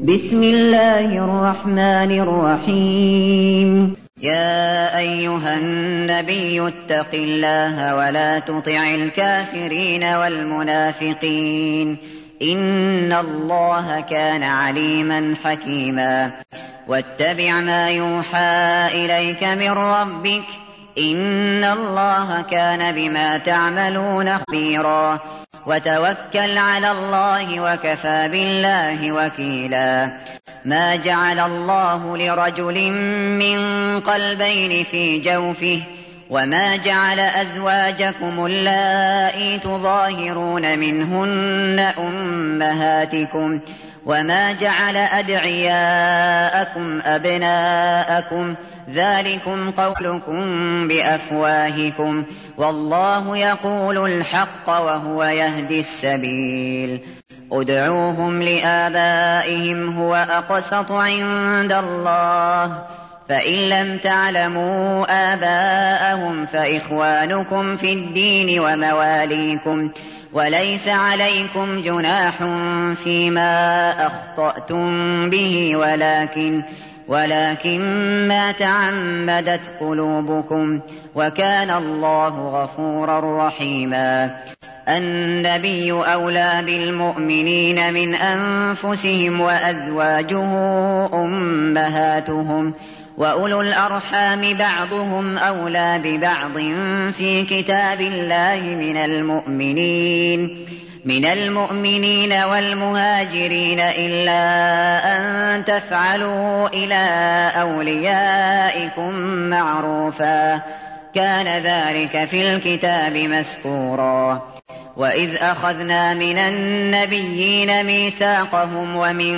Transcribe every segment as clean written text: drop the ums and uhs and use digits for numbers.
بسم الله الرحمن الرحيم. يا أيها النبي اتق الله ولا تطع الكافرين والمنافقين إن الله كان عليما حكيما. واتبع ما يوحى إليك من ربك إن الله كان بما تعملون خبيرا. وتوكل على الله وكفى بالله وكيلا. ما جعل الله لرجل من قلبين في جوفه وما جعل أزواجكم اللائي تظاهرون منهن أمهاتكم وما جعل أدعياءكم أبناءكم ذلكم قولكم بأفواهكم والله يقول الحق وهو يهدي السبيل. ادعوهم لآبائهم هو أقسط عند الله فإن لم تعلموا آباءهم فإخوانكم في الدين ومواليكم وليس عليكم جناح فيما أخطأتم به ولكن ما تعمدت قلوبكم وكان الله غفورا رحيما. النبي أولى بالمؤمنين من أنفسهم وأزواجه أمهاتهم وأولو الأرحام بعضهم أولى ببعض في كتاب الله من المؤمنين والمهاجرين إلا أن تفعلوا إلى أوليائكم معروفا كان ذلك في الكتاب مسطورا. وإذ أخذنا من النبيين ميثاقهم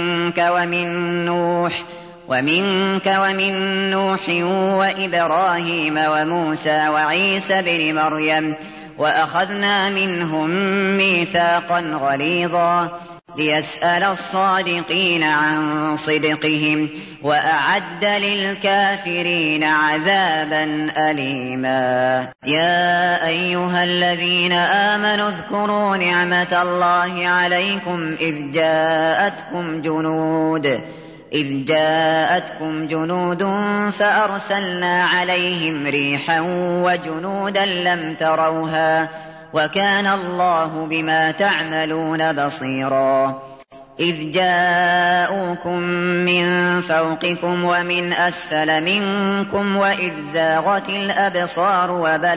ومنك ومن نوح وإبراهيم وموسى وعيسى بن مريم وأخذنا منهم ميثاقا غليظا ليسأل الصادقين عن صدقهم وأعد للكافرين عذابا أليما. يا أيها الذين آمنوا اذكروا نعمة الله عليكم إذ جاءتكم جنود فأرسلنا عليهم ريحا وجنودا لم تروها وكان الله بما تعملون بصيرا. إذ جاءوكم من فوقكم ومن أسفل منكم وإذ زاغت الأبصار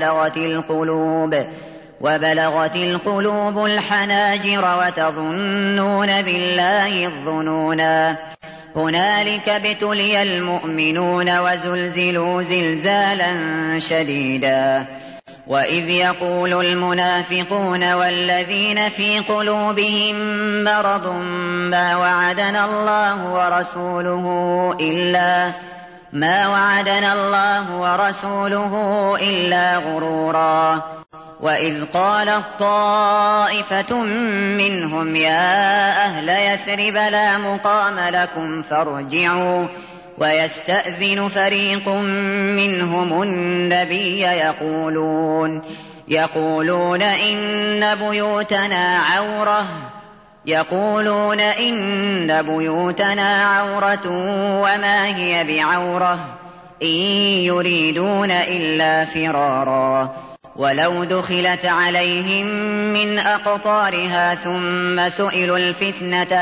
وبلغت القلوب الحناجر وتظنون بالله الظنونا. هنالك ابتلي المؤمنون وزلزلوا زلزالا شديدا. وإذ يقول المنافقون والذين في قلوبهم مرض ما وعدنا الله ورسوله إلا غرورا. وإذ قالت طائفة منهم يا أهل يثرب لا مقام لكم فارجعوا ويستأذن فريق منهم النبي يقولون إن بيوتنا عورة وما هي بعورة إن يريدون إلا فرارا. ولو دخلت عليهم من أقطارها ثم سئلوا الفتنة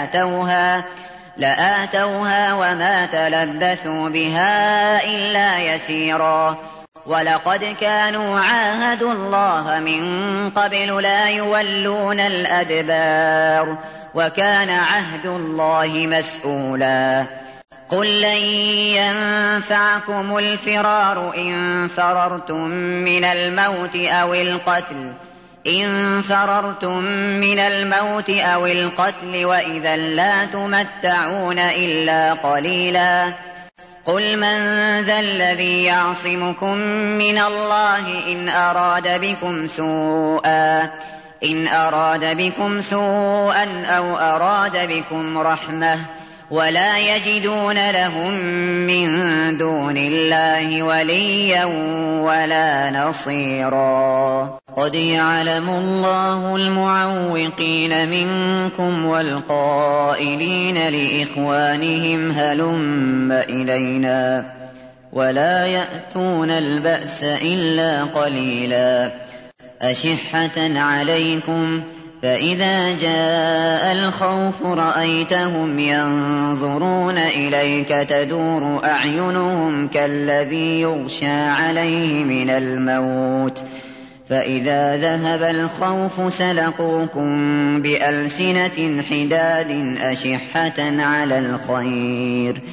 لآتوها وما تلبثوا بها إلا يسيرا. ولقد كانوا عاهدوا الله من قبل لا يولون الأدبار وكان عهد الله مسؤولا. قل لن ينفعكم الفرار إن فررتم من الموت أو القتل وإذا لا تمتعون إلا قليلا. قل من ذا الذي يعصمكم من الله إن أراد بكم سوءا أو أراد بكم رحمة ولا يجدون لهم من دون الله وليا ولا نصيرا. قد يعلم الله المعوقين منكم والقائلين لإخوانهم هلم إلينا ولا يأتون البأس إلا قليلا أشحة عليكم فإذا جاء الخوف رأيتهم ينظرون إليك تدور أعينهم كالذي يغشى عليه من الموت فإذا ذهب الخوف سلقوكم بألسنة حداد أشحة على الخير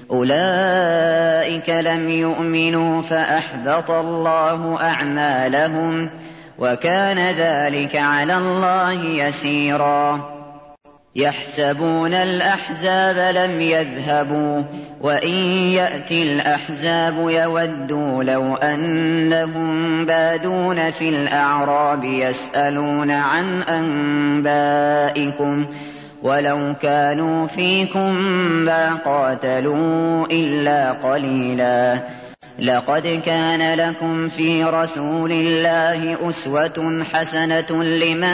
أولئك لم يؤمنوا فأحبط الله أعمالهم وكان ذلك على الله يسيرا. يحسبون الأحزاب لم يذهبوا وإن يأتي الأحزاب يودوا لو أنهم بادون في الأعراب يسألون عن أنبائكم ولو كانوا فيكم ما قاتلوا إلا قليلا. لقد كان لكم في رسول الله أسوة حسنة لمن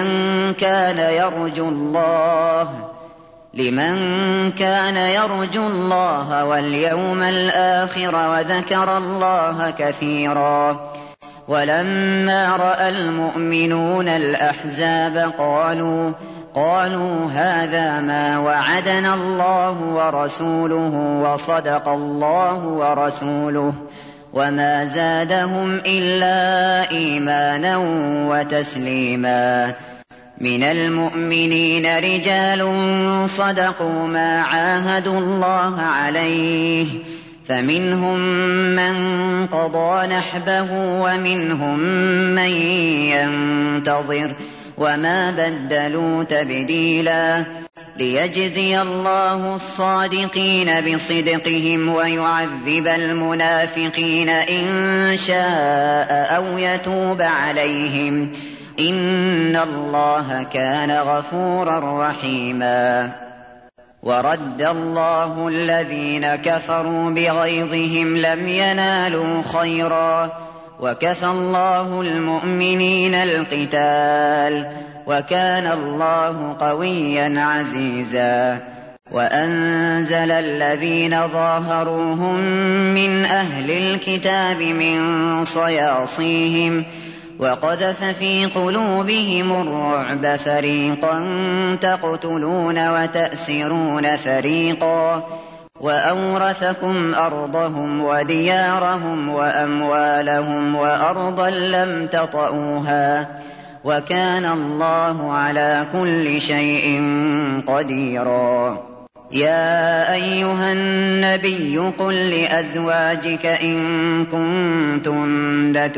كان يرجو الله واليوم الآخر وذكر الله كثيرا. ولما رأى المؤمنون الأحزاب قالوا هذا ما وعدنا الله ورسوله وصدق الله ورسوله وما زادهم إلا إيمانا وتسليما. من المؤمنين رجال صدقوا ما عاهدوا الله عليه فمنهم من قضى نحبه ومنهم من ينتظر وما بدلوا تبديلا. ليجزي الله الصادقين بصدقهم ويعذب المنافقين إن شاء أو يتوب عليهم إن الله كان غفورا رحيما. ورد الله الذين كفروا بغيظهم لم ينالوا خيرا وكفى الله المؤمنين القتال وكان الله قويا عزيزا. وأنزل الذين ظاهروهم من أهل الكتاب من صياصيهم وقذف في قلوبهم الرعب فريقا تقتلون وتأسرون فريقا وأورثكم أرضهم وديارهم وأموالهم وأرضا لم تطئوها وكان الله على كل شيء قديرا. يا أيها النبي قل لأزواجك إن كنتن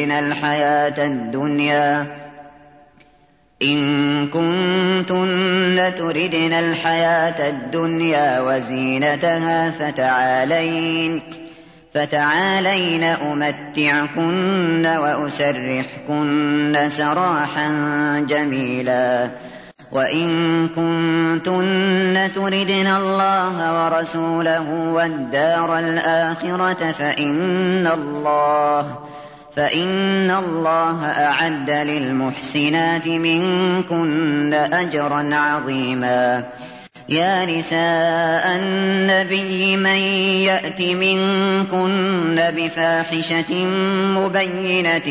تردن الحياة الدنيا وزينتها فتعالين أمتعكن وأسرحكن سراحا جميلا. وإن كنتن تردن الله ورسوله والدار الآخرة فإن الله أعد للمحسنات منكن أجرا عظيما. يا نساء النبي من يأت منكن بفاحشة مبينة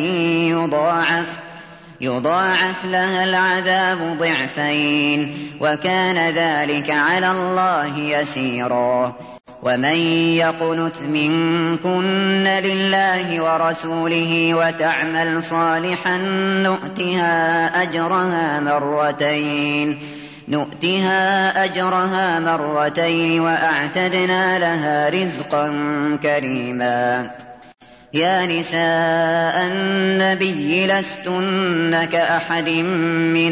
يضاعف لها العذاب ضعفين وكان ذلك على الله يسيرا. ومن يقنت منكن لله ورسوله وتعمل صالحا نؤتها أجرها مرتين وأعتدنا لها رزقا كريما. يا نساء النبي لستن كأحد من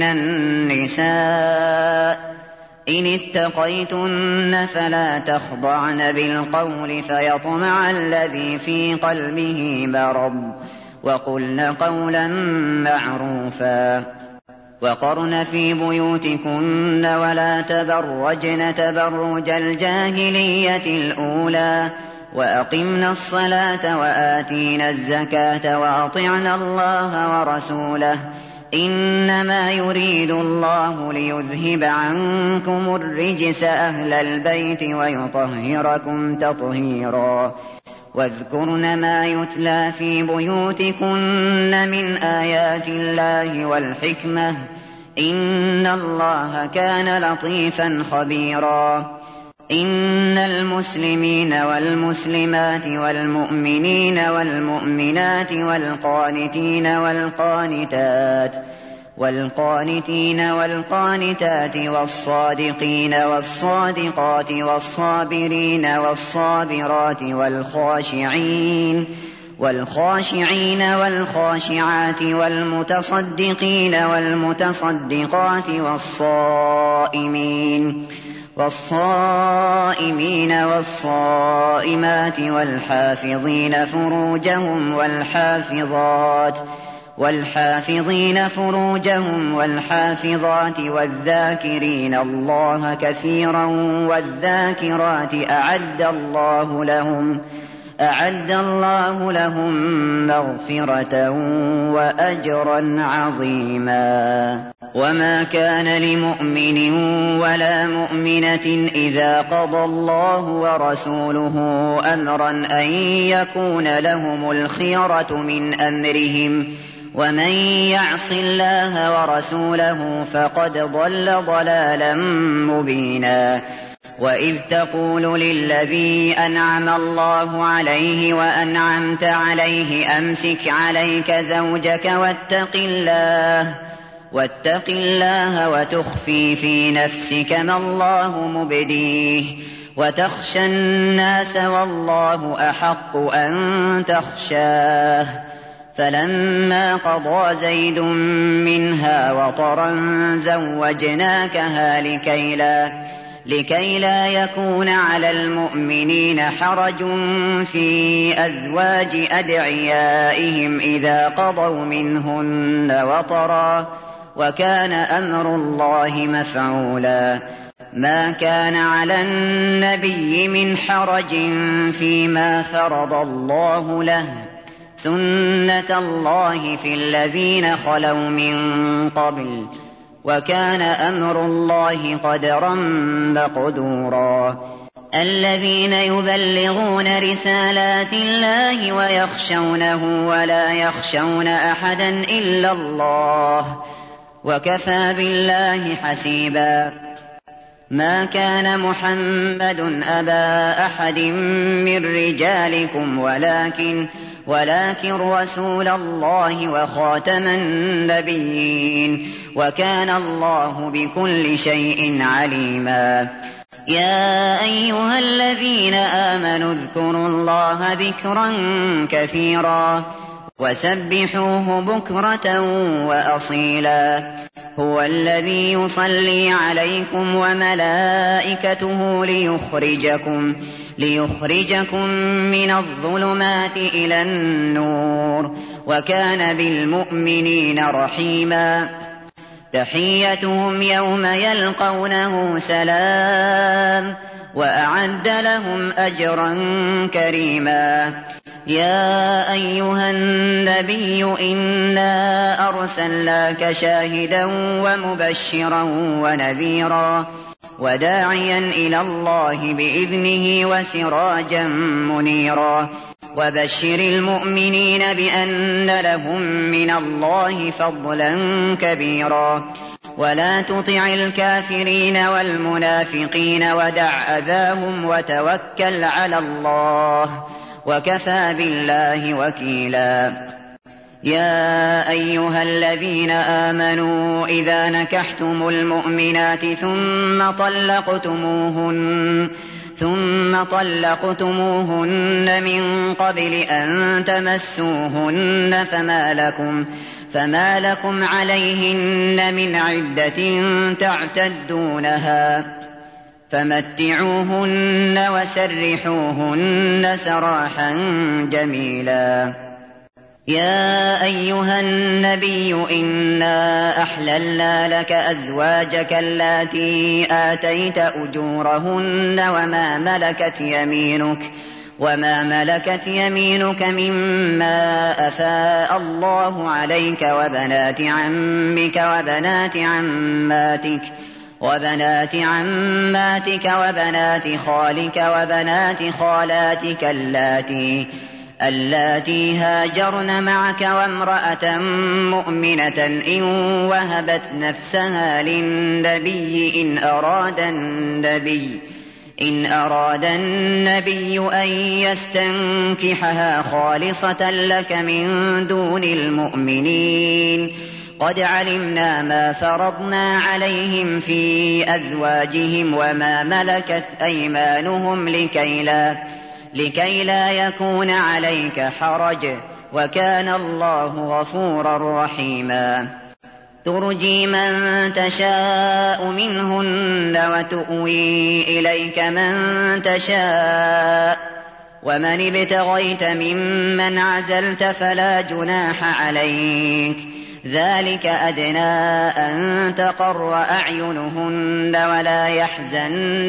النساء إن اتقيتن فلا تخضعن بالقول فيطمع الذي في قلبه مرض وقلن قولا معروفا وقرن في بيوتكن ولا تبرجن تبرج الجاهلية الأولى وأقمنا الصلاة وآتينا الزكاة وأطعنا الله ورسوله إنما يريد الله ليذهب عنكم الرجس أهل البيت ويطهركم تطهيرا واذكرن ما يتلى في بيوتكن من آيات الله والحكمة إن الله كان لطيفا خبيرا إن المسلمين والمسلمات والمؤمنين والمؤمنات والقانتين والقانتات والصادقين والصادقات والصابرين والصابرات والخاشعين والخاشعات والمتصدقين والمتصدقات والصائمين والصائمات والحافظين فروجهم والحافظات والذاكرين الله كثيرا والذاكرات أعد الله لهم مغفرة وأجرا عظيما وما كان لمؤمن ولا مؤمنة إذا قضى الله ورسوله أمرا أن يكون لهم الخيرة من أمرهم ومن يعص الله ورسوله فقد ضل ضلالا مبينا وإذ تقول للذي أنعم الله عليه وأنعمت عليه أمسك عليك زوجك واتق الله وتخفي في نفسك ما الله مبديه وتخشى الناس والله أحق أن تخشاه فلما قضى زيد منها وطرا زوجناكها لكي لا يكون على المؤمنين حرج في أزواج أدعيائهم إذا قضوا منهن وطرا وكان أمر الله مفعولا ما كان على النبي من حرج فيما فرض الله له سنة الله في الذين خلوا من قبل وكان أمر الله قدرا مقدورا الذين يبلغون رسالات الله ويخشونه ولا يخشون أحدا إلا الله وكفى بالله حسيبا ما كان محمد أبا أحد من رجالكم ولكن رسول الله وخاتم النبيين وكان الله بكل شيء عليما يا أيها الذين آمنوا اذكروا الله ذكرا كثيرا وسبحوه بكرة وأصيلا هو الذي يصلي عليكم وملائكته ليخرجكم من الظلمات إلى النور وكان بالمؤمنين رحيما تحيتهم يوم يلقونه سلام وأعد لهم أجرا كريما يا أيها النبي إنا أرسلناك شاهدا ومبشرا ونذيرا وداعيا إلى الله بإذنه وسراجا منيرا وبشر المؤمنين بأن لهم من الله فضلا كبيرا ولا تطع الكافرين والمنافقين ودع أذاهم وتوكل على الله وكفى بالله وكيلا يا أيها الذين آمنوا إذا نكحتم المؤمنات ثم طلقتموهن من قبل أن تمسوهن فما لكم عليهن من عدة تعتدونها فمتعوهن وسرحوهن سراحا جميلا يا أيها النبي إنا أحللنا لك أزواجك اللاتي آتيت أجورهن وما ملكت يمينك مما أفاء الله عليك وبنات عمك وبنات عماتك وبنات خالك وبنات خالاتك اللاتي هاجرن معك وامرأة مؤمنة إن وهبت نفسها للنبي إن أراد النبي أن يستنكحها خالصة لك من دون المؤمنين. قد علمنا ما فرضنا عليهم في أزواجهم وما ملكت أيمانهم لكي لا يكون عليك حرج، وكان الله غفورا رحيما. ترجي من تشاء منهن وتؤوي إليك من تشاء، ومن ابتغيت ممن عزلت فلا جناح عليك، ذلك أدنى أن تقر أعينهن ولا يحزن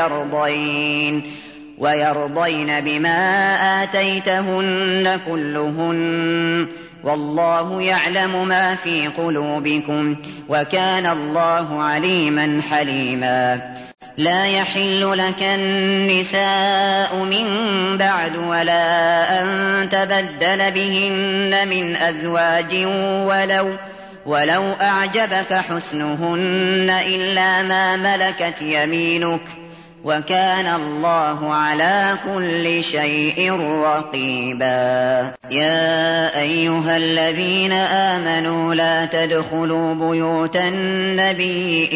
ويرضين بما آتيتهن كلهن، والله يعلم ما في قلوبكم، وكان الله عليما حليما. لا يحل لك النساء من بعد ولا أن تبدل بهن من أزواج ولو أعجبك حسنهن إلا ما ملكت يمينك، وكان الله على كل شيء رقيبا. يا أيها الذين آمنوا لا تدخلوا بيوت النبي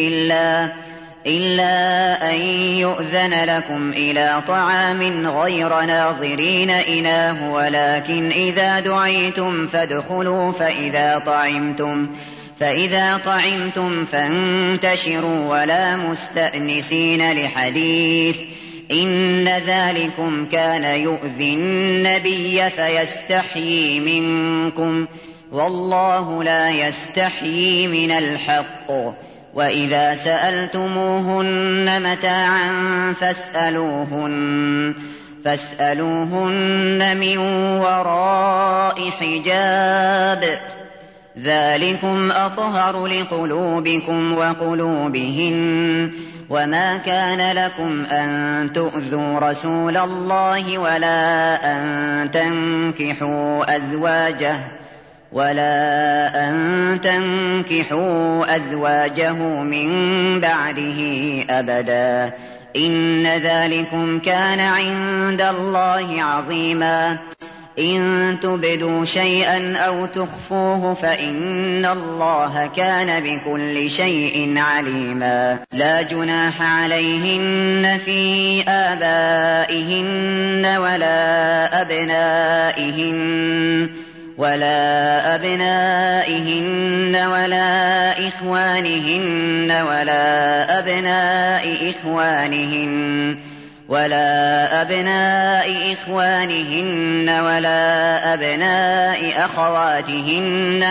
إلا أن يؤذن لكم إلى طعام غير ناظرين إناه، ولكن إذا دعيتم فادخلوا، فإذا طعمتم فانتشروا ولا مستأنسين لحديث، إن ذلكم كان يؤذي النبي فيستحيي منكم، والله لا يستحيي من الحق. وإذا سألتموهن متاعا فاسألوهن من وراء حجاب، ذلكم أطهر لقلوبكم وقلوبهن. وما كان لكم أن تؤذوا رسول الله ولا أن تنكحوا أزواجه من بعده أبدا، إن ذلكم كان عند الله عظيما. إن تبدوا شيئا أو تخفوه فإن الله كان بكل شيء عليما. لا جناح عليهن في آبائهن ولا أبنائهن ولا إخوانهن ولا أبناء إخوانهن ولا أبناء أخواتهن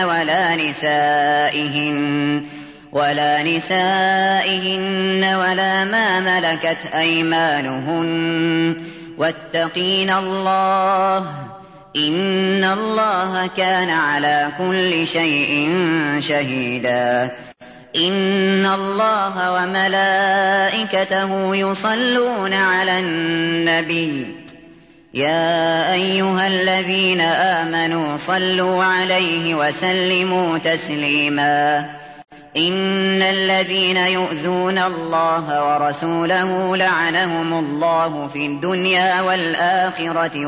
ولا نسائهن ولا ما ملكت أيمانهن، واتقين الله، إن الله كان على كل شيء شهيدا. إن الله وملائكته يصلون على النبي، يا أيها الذين آمنوا صلوا عليه وسلموا تسليما. إن الذين يؤذون الله ورسوله لعنهم الله في الدنيا والآخرة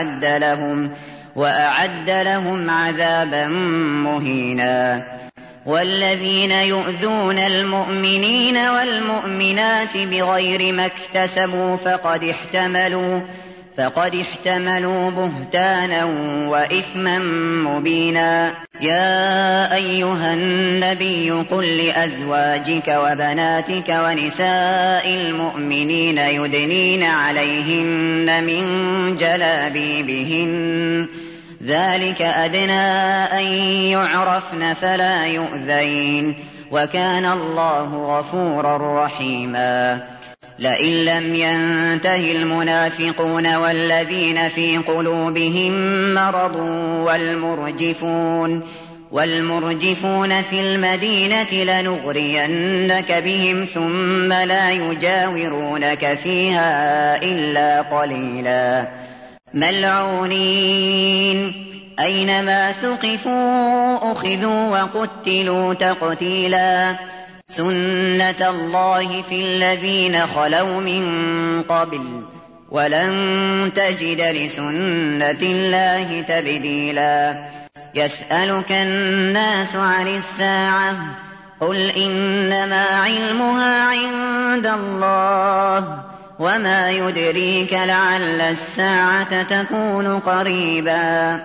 وأعد لهم عذابا مهينا. والذين يؤذون المؤمنين والمؤمنات بغير ما اكتسبوا فقد احتملوا بهتانا وإثما مبينا. يا أيها النبي قل لأزواجك وبناتك ونساء المؤمنين يدنين عليهن من جلابيبهن، ذلك أدنى أن يعرفن فلا يؤذين وكان الله غفورا رحيما لئن لم ينته المنافقون والذين في قلوبهم مرض والمرجفون في المدينة لنغرينك بهم ثم لا يجاورونك فيها إلا قليلا ملعونين أينما ثقفوا أخذوا وقتلوا تقتيلا سنة الله في الذين خلوا من قبل ولن تجد لسنة الله تبديلا يسألك الناس عن الساعة قل إنما علمها عند الله وما يدريك لعل الساعة تكون قريبا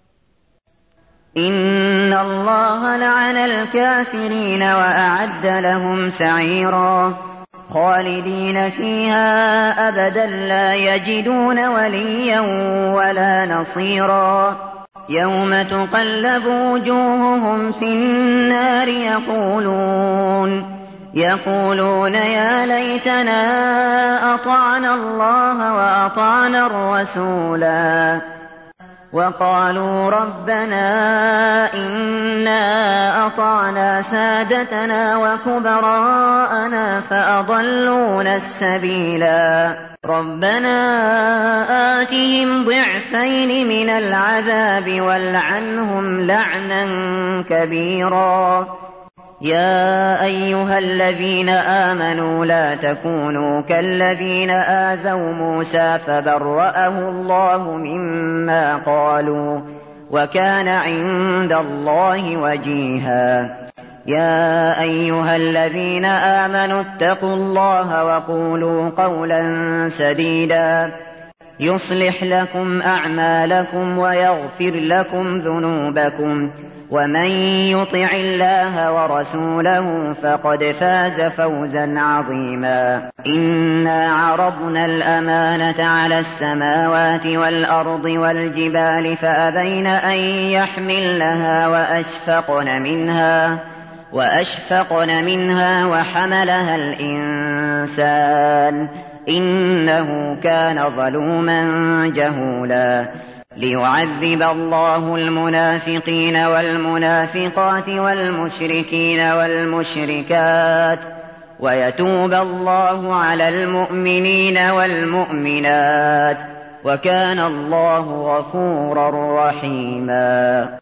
إن الله لعن الكافرين وأعد لهم سعيرا خالدين فيها أبدا لا يجدون وليا ولا نصيرا يوم تقلب وجوههم في النار يقولون يا ليتنا أطعنا الله وأطعنا الرسولا وقالوا ربنا إنا أطعنا سادتنا وكبراءنا فأضلونا السبيلا ربنا آتهم ضعفين من العذاب والعنهم لعنا كبيرا يا أيها الذين آمنوا لا تكونوا كالذين آذوا موسى فبرأه الله مما قالوا وكان عند الله وجيها يا أيها الذين آمنوا اتقوا الله وقولوا قولا سديدا يصلح لكم أعمالكم ويغفر لكم ذنوبكم ومن يطع الله ورسوله فقد فاز فوزا عظيما إنا عرضنا الأمانة على السماوات والأرض والجبال فأبين أن يحملنها وأشفقن منها وحملها الإنسان إنه كان ظلوما جهولا ليعذب الله المنافقين والمنافقات والمشركين والمشركات ويتوب الله على المؤمنين والمؤمنات وكان الله غفورا رحيما